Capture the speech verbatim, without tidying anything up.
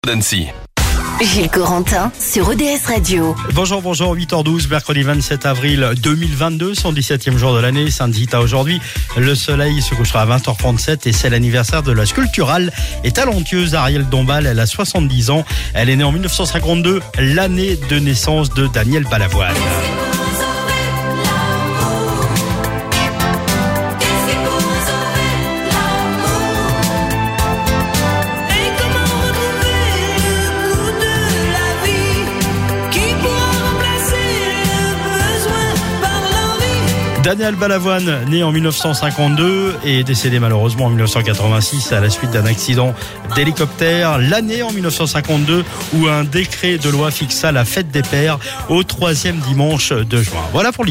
d'Annecy. Gilles Corentin sur O D S Radio. Bonjour, bonjour, huit heures douze, mercredi vingt-sept avril deux mille vingt-deux, cent dix-septième jour de l'année, Sainte Zita aujourd'hui. Le soleil se couchera à vingt heures trente-sept et c'est l'anniversaire de la sculpturale et talentueuse Arielle Dombal. Elle a soixante-dix ans. Elle est née en mille neuf cent cinquante-deux, l'année de naissance de Daniel Balavoine. Daniel Balavoine, né en mille neuf cent cinquante-deux et décédé malheureusement en mille neuf cent quatre-vingt-six à la suite d'un accident d'hélicoptère. L'année en mille neuf cent cinquante-deux où un décret de loi fixa la fête des pères au troisième dimanche de juin. Voilà pour